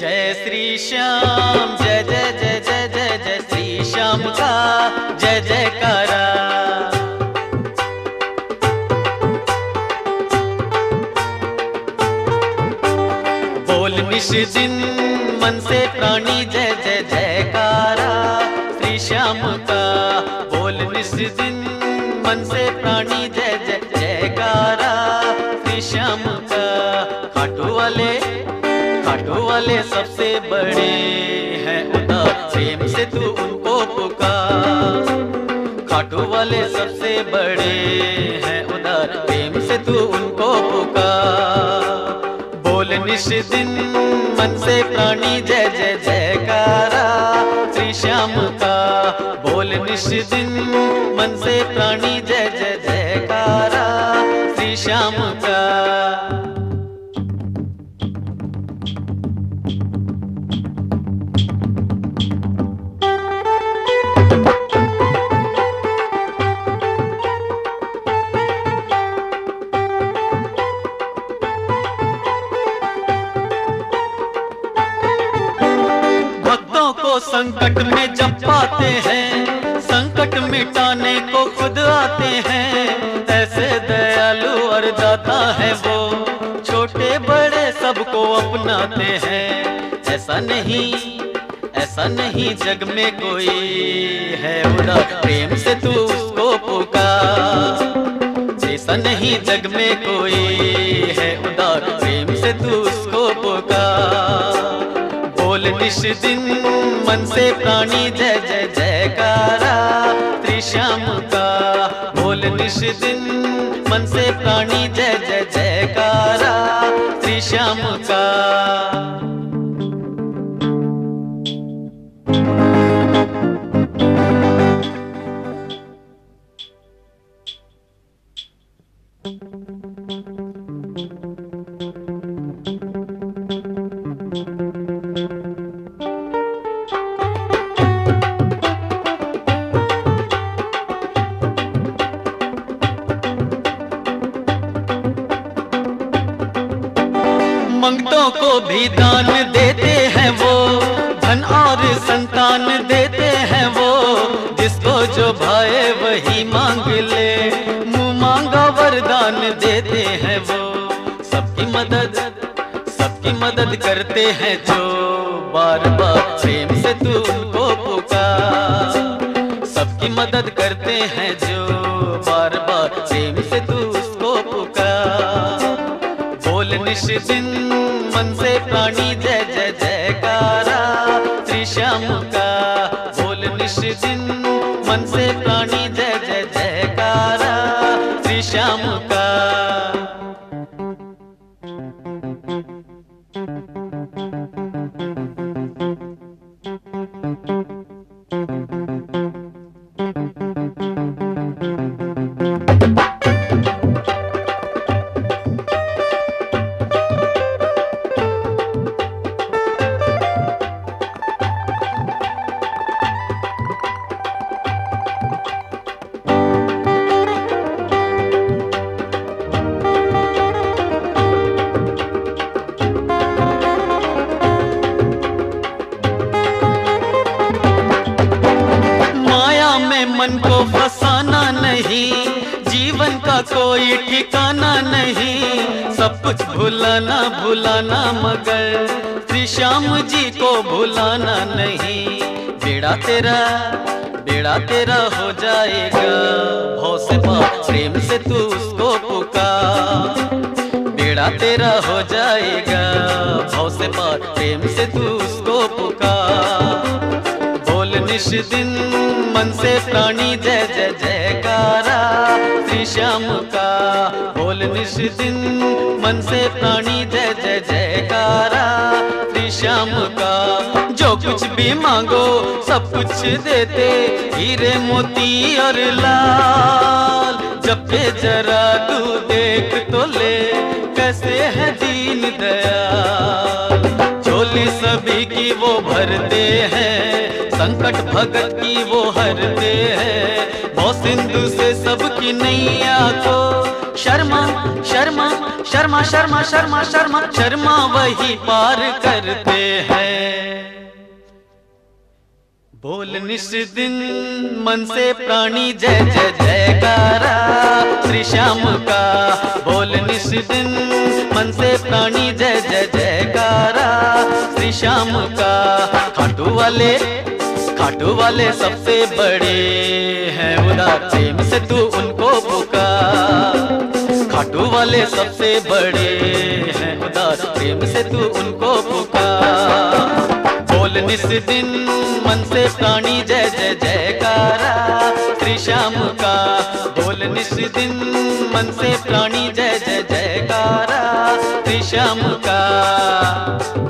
जय श्री श्याम, जय जय जय जय जय जय श्री श्याम का जय जयकारा। बोल निश दिन मन से प्राणी जय जय जयकारा श्री श्याम का। बोल निश दिन मन से प्राणी जय जय जयकारा श्री श्याम का। खाटू वाले सबसे बड़े हैं उदार, प्रेम से तू उनको पुकार। खाटू वाले सबसे बड़े हैं उदार, प्रेम से तू उनको पुकार। बोल निश दिन मन से प्राणी जय जय जयकारा श्री श्याम का। बोल निश दिन मन से प्राणी जय जय जयकारा श्री श्याम का। संकट में जब पाते हैं, संकट मिटाने को खुद आते हैं। ऐसे दयालु और दाता है वो, छोटे बड़े सबको अपनाते हैं। ऐसा नहीं जग में कोई है उदार, प्रेम से तू उसको पुकार। ऐसा नहीं जग में कोई है उदार, प्रेम से तू उसको पुकार। बोल निश दिन मन से प्राणी जय जय जयकारा श्री श्याम का। बोल निश दिन मन से प्राणी जय जय जयकारा श्री श्याम का। मंगतों को भी दान देते हैं वो, धन और संतान देते हैं वो। जिसको जो भाए वही मांग ले, मुंह मांगा वरदान देते हैं वो। सबकी मदद करते हैं जो, बार बार प्रेम से तू उनको पुकार। सबकी मदद करते हैं जो, बार बार प्रेम से तू उसको पुकार। बोल निश दिन मन से प्राणी जय जय जयकारा श्री श्याम का। बोल निश दिन मन से प्राणी जय जय जयकारा श्री श्याम का। मन को फसाना नहीं, जीवन का कोई ठिकाना नहीं। सब कुछ भुलाना मगर श्री श्याम जी को भुलाना नहीं। बेड़ा तेरा हो जाएगा भव से पार, प्रेम से तू उसको पुकार। बेड़ा तेरा हो जाएगा भव से पार, प्रेम से तू उसको पुकार। बोल निश दिन मन से प्राणी जय जय जयकारा श्री श्याम का। बोल निश दिन मन से प्राणी जय जय जयकारा श्री श्याम का। जो कुछ भी मांगो सब कुछ देते, हीरे मोती और लाल। जब पे जरा तू देख तो ले, कैसे है दीन दयाल। झोली सभी की वो भरते हैं, संकट भगत की वो हरते हैं, वो सिंधु से सबकी नैया को शर्मा शर्मा शर्मा शर्मा शर्मा शर्मा शर्मा वही पार करते हैं। बोल निस दिन मन से प्राणी जय जय जयकारा श्री श्याम का, बोल निस दिन मन से प्राणी जय जय जयकारा श्री श्याम का। खाटू वाले सबसे बड़े हैं उदार, प्रेम से तू उनको पुकार। खाटू वाले सबसे बड़े हैं उदार, प्रेम से तू उनको पुकार। बोल निस दिन मन से प्राणी जय जय जयकारा श्री श्याम का, बोल निस दिन मन से प्राणी जय जय जयकारा श्री श्याम का।